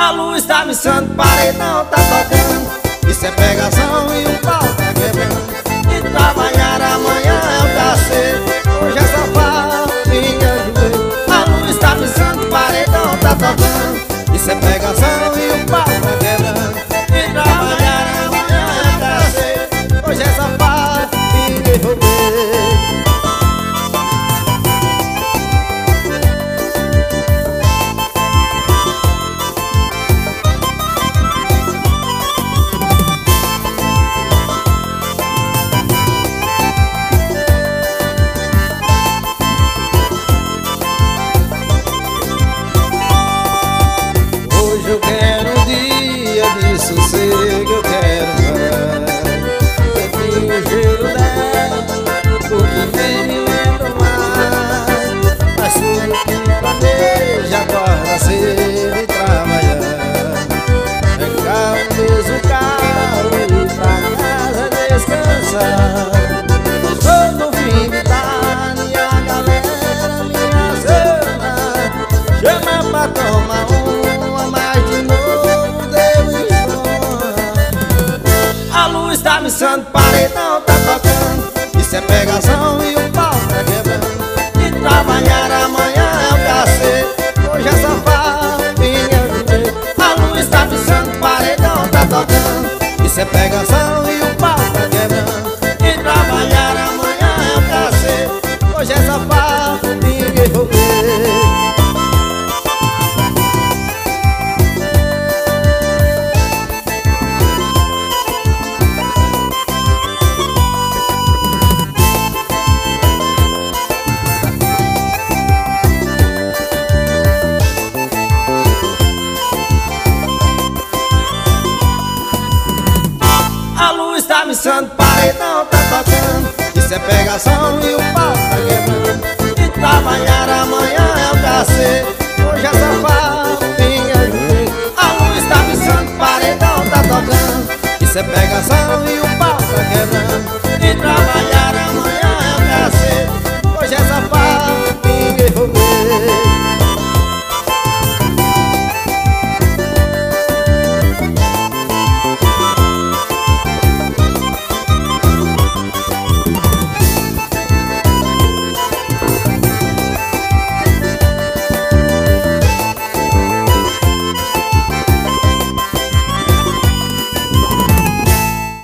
A luz tá missando, paredão tá tocando. Isso é pegação e o pau tá quebrando. E trabalhar amanhã é o cacete. Hoje é safado, minha joelho. A luz tá missando, paredão tá tocando. Isso é pegação e o pau tá quebrando. E trabalhar amanhã é o cacete. Hoje é safado, minha joelho. Eu quero um dia de sossego, eu quero paz. Eu tenho o cheiro dela, porque nem me lembro mais. Mas tudo que planeja, acorda cedo e trabalhar. Pegar o mesmo carro e ir pra casa descansar. Estou no fim de tarde e a galera me acena. Chama pra tomar tá missando, paredão tá tocando. Isso é pegação e o pau tá quebrando. E trabalhar amanhã é o cacete. Hoje é safado, minha joelho. A luz tá missando, paredão tá tocando. Isso é pegação e o pau tá quebrando. E trabalhar amanhã é o cacete. Hoje é safado, minha joelho. Tá missando, paredão tá tocando. Isso é pegação e o pau tá quebrando. E trabalhar amanhã é o cacete. Hoje é safado, minha joelho. A luz tá missando, paredão tá tocando. Isso é pegação